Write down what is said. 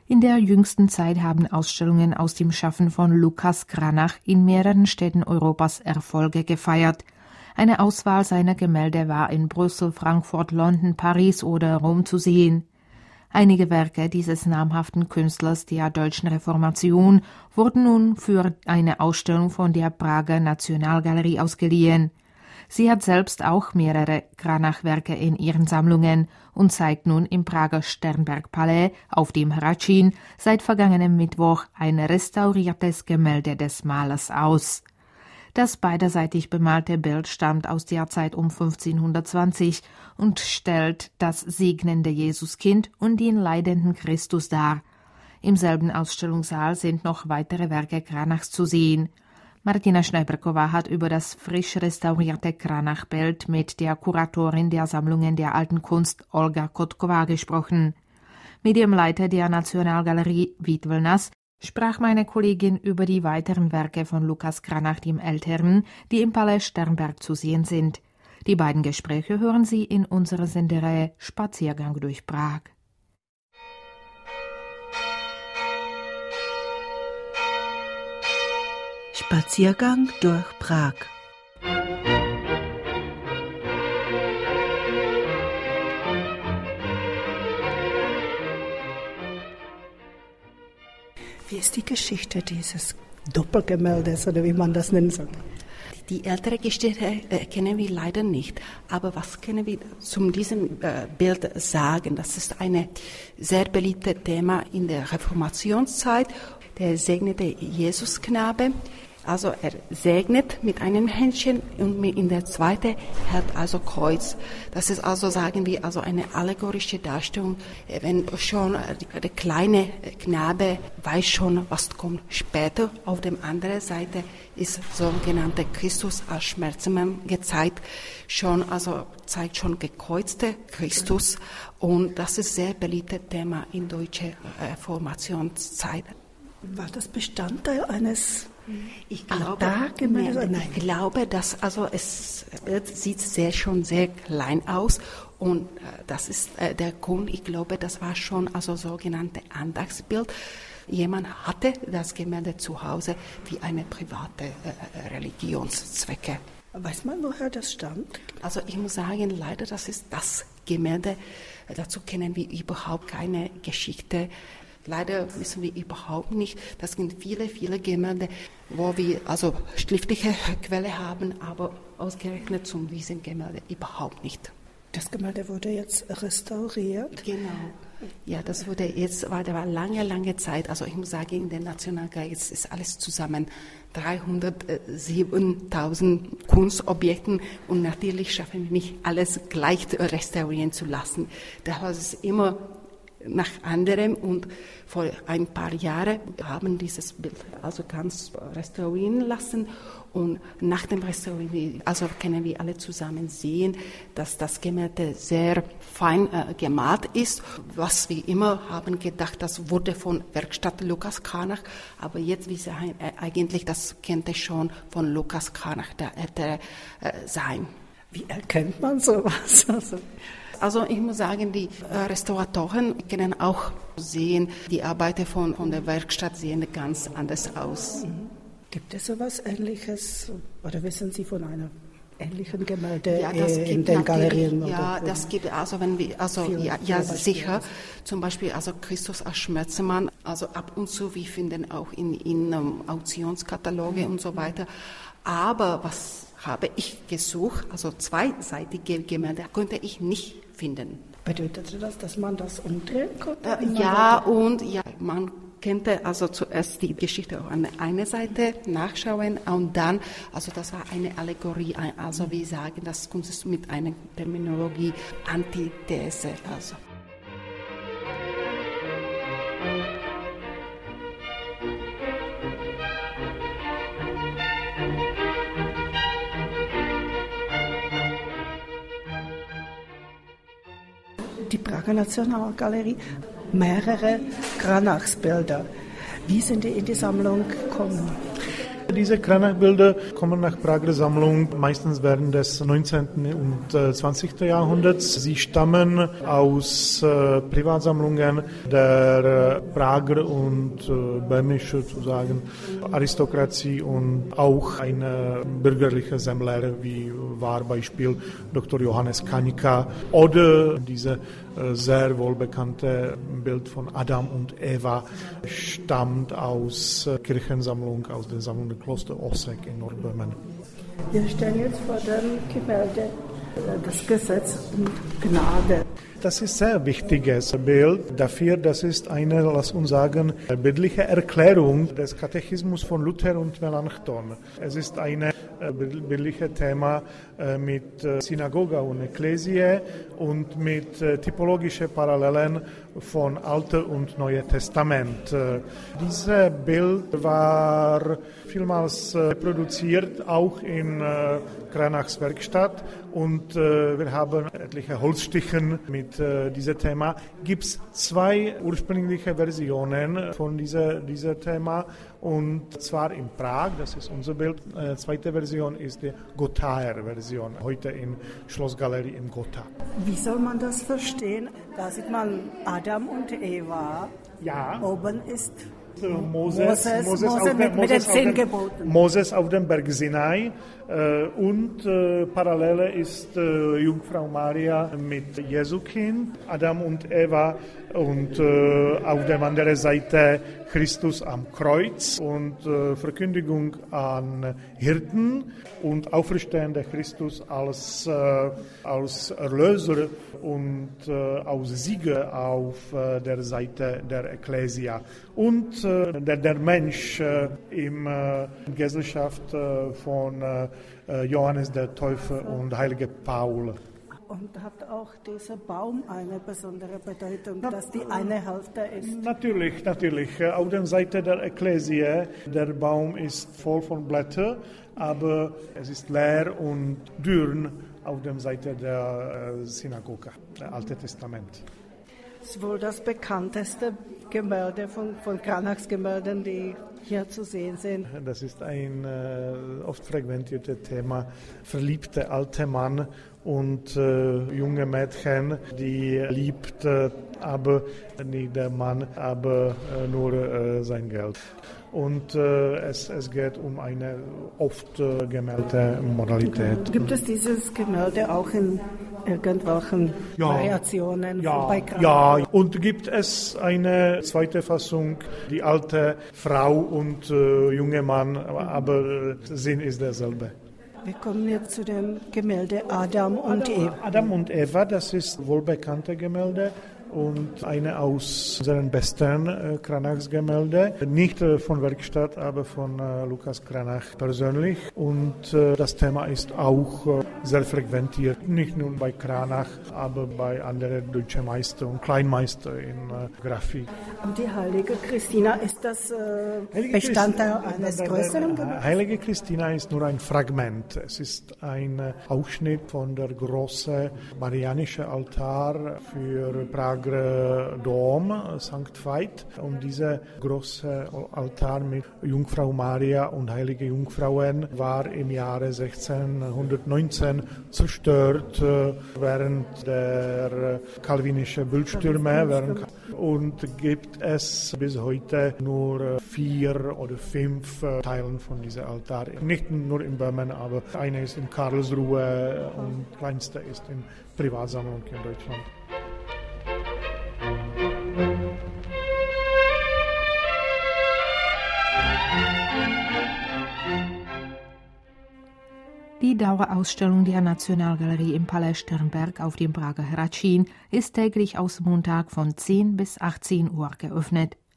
In der jüngsten Zeit haben Ausstellungen aus dem Schaffen von Lukas Cranach in mehreren Städten Europas Erfolge gefeiert. Eine Auswahl seiner Gemälde war in Brüssel, Frankfurt, London, Paris oder Rom zu sehen. Einige Werke dieses namhaften Künstlers der deutschen Reformation wurden nun für eine Ausstellung von der Prager Nationalgalerie ausgeliehen. Sie hat selbst auch mehrere Cranach-Werke in ihren Sammlungen und zeigt nun im Prager Sternberg-Palais auf dem Hradschin seit vergangenem Mittwoch ein restauriertes Gemälde des Malers aus. Das beiderseitig bemalte Bild stammt aus der Zeit um 1520 und stellt das segnende Jesuskind und den leidenden Christus dar. Im selben Ausstellungssaal sind noch weitere Werke Cranachs zu sehen. Martina Schneiberkova hat über das frisch restaurierte Cranach-Bild mit der Kuratorin der Sammlungen der Alten Kunst Olga Kotkova gesprochen. Mit dem Leiter der Nationalgalerie Vít Vlnas sprach meine Kollegin über die weiteren Werke von Lukas Cranach dem Älteren, die im Palais Sternberg zu sehen sind. Die beiden Gespräche hören Sie in unserer Sendereihe Spaziergang durch Prag. Spaziergang durch Prag. Wie ist die Geschichte dieses Doppelgemäldes oder wie man das nennen soll? Die ältere Geschichte kennen wir leider nicht. Aber was können wir zu diesem Bild sagen? Das ist ein sehr beliebtes Thema in der Reformationszeit. Der segnete Jesusknabe. Also er segnet mit einem Händchen und in der zweiten hält also Kreuz. Das ist also, sagen wir, also eine allegorische Darstellung. Wenn schon der kleine Knabe weiß schon, was kommt später. Auf der anderen Seite ist sogenannte Christus als Schmerzmann gezeigt, zeigt schon gekreuzte Christus. Und das ist sehr beliebtes Thema in deutscher Reformationszeit. War das Bestandteil eines Ich glaube, dass es sieht schon sehr klein aus und das ist der Grund. Ich glaube, das war schon sogenannte Andachtsbild. Jemand hatte das Gemälde zu Hause wie eine private Religionszwecke. Weiß man, woher das stammt? Also ich muss sagen, leider, das ist das Gemälde. Dazu kennen wir überhaupt keine Geschichte. Leider wissen wir überhaupt nicht. Das sind viele Gemälde, wo wir schriftliche Quelle haben, aber ausgerechnet zu diesem Gemälde überhaupt nicht. Das Gemälde wurde jetzt restauriert? Genau. Ja, das wurde jetzt, war lange Zeit. Also ich muss sagen, in der Nationalgalerie ist alles zusammen 307.000 Kunstobjekten und natürlich schaffen wir nicht alles gleich restaurieren zu lassen. Das ist immer nach anderem und vor ein paar Jahren haben dieses Bild ganz restaurieren lassen und nach dem Restaurieren, können wir alle zusammen sehen, dass das Gemälde sehr fein gemalt ist. Was wir immer haben gedacht, das wurde von Werkstatt Lukas Cranach, aber jetzt wir sagen eigentlich, das könnte schon von Lukas Cranach der ältere sein. Wie erkennt man sowas? Also ich muss sagen, die Restauratoren können auch sehen, die Arbeiter von der Werkstatt sehen ganz anders aus. Gibt es sowas Ähnliches oder wissen Sie von einer ähnlichen Gemälde in den Galerien? Ja, das gibt sicher. Zum Beispiel Christus als Schmerzmann. Ab und zu, wir finden auch in Auktionskataloge und so weiter. Aber was habe ich gesucht, zweiseitige Gemälde konnte ich nicht finden. Bedeutet das, dass man das umdrehen konnte? Man könnte zuerst die Geschichte auf eine Seite nachschauen und dann, das war eine Allegorie, wir sagen, das Kunst ist mit einer Terminologie Antithese, Die Prager Nationalgalerie, mehrere Cranachs-Bilder. Wie sind die in die Sammlung gekommen? Diese Cranach-Bilder kommen nach Prager Sammlung meistens während des 19. und 20. Jahrhunderts. Sie stammen aus Privatsammlungen der Prager und böhmische sozusagen Aristokratie und auch eine bürgerliche Sammler, wie war Beispiel Dr. Johannes Kanika oder diese sehr wohlbekannte Bild von Adam und Eva stammt aus Kirchensammlung, aus der Sammlung der Kloster Ossek in Nordböhmen. Wir stellen jetzt vor dem Gemälde das Gesetz und Gnade. Das ist ein sehr wichtiges Bild dafür, das ist eine, lass uns sagen, bildliche Erklärung des Katechismus von Luther und Melanchthon. Es ist ein bildliches Thema mit Synagoge und Ekklesie und mit typologischen Parallelen von Alten und Neuen Testament. Dieses Bild war vielmals produziert, auch in Cranachs Werkstatt, und wir haben etliche Holzstichen mit diesem Thema. Gibt es 2 ursprüngliche Versionen von diesem Thema, und zwar in Prag, das ist unser Bild. Zweite Version ist die Gothaer-Version, heute in Schlossgalerie in Gotha. Wie soll man das verstehen? Da sieht man Adam und Eva. Ja. Oben ist Moses mit den 10 Geboten. Moses auf dem Berg Sinai und parallel ist Jungfrau Maria mit Jesu Kind, Adam und Eva, und auf der anderen Seite Christus am Kreuz und Verkündigung an Hirten und auferstehender Christus als Erlöser und als Sieger auf der Seite der Ekklesia. Und der Mensch in Gesellschaft von Johannes der Täufer und Heilige Paul. Und hat auch dieser Baum eine besondere Bedeutung, dass die eine Hälfte ist? Natürlich. Auf der Seite der Ekklesie, der Baum ist voll von Blättern, aber es ist leer und dürr auf der Seite der Synagoge, der Alte Testament. Das ist wohl das bekannteste Gemälde von Cranachs Gemälden, die hier zu sehen sind. Das ist ein oft frequentiertes Thema. Verliebte alte Mann und junge Mädchen, die liebt aber nicht der Mann, aber nur sein Geld. Und es geht um eine oft gemählte Modalität. Gibt es dieses Gemälde auch in irgendwelchen Variationen bei Cranach? Ja, und gibt es eine zweite Fassung, die alte Frau und junge Mann, aber Sinn ist derselbe. Wir kommen jetzt zu dem Gemälde Adam und Eva. Adam und Eva, das ist wohlbekannte Gemälde und eine aus unseren besten Cranachs Gemälde. Nicht von Werkstatt, aber von Lukas Cranach persönlich. Und das Thema ist auch sehr frequentiert, nicht nur bei Cranach, aber bei anderen deutschen Meister und Kleinmeister in Graphik. Und die Heilige Christina, ist das Bestandteil eines größeren Gemäldes? Heilige Christina ist nur ein Fragment. Es ist ein Ausschnitt von der großen marianischen Altar für Prager Dom, St. Veit. Und dieser große Altar mit Jungfrau Maria und heilige Jungfrauen war im Jahre 1619 zerstört während der kalvinischen Bildstürme. Und gibt es bis heute nur 4 oder 5 Teilen von diesem Altar. Nicht nur in Böhmen, aber eine ist in Karlsruhe und kleinste ist in Privatsammlung in Deutschland. Die Dauerausstellung der Nationalgalerie im Palais Sternberg auf dem Prager Hradčín ist täglich aus Montag von 10 bis 18 Uhr geöffnet.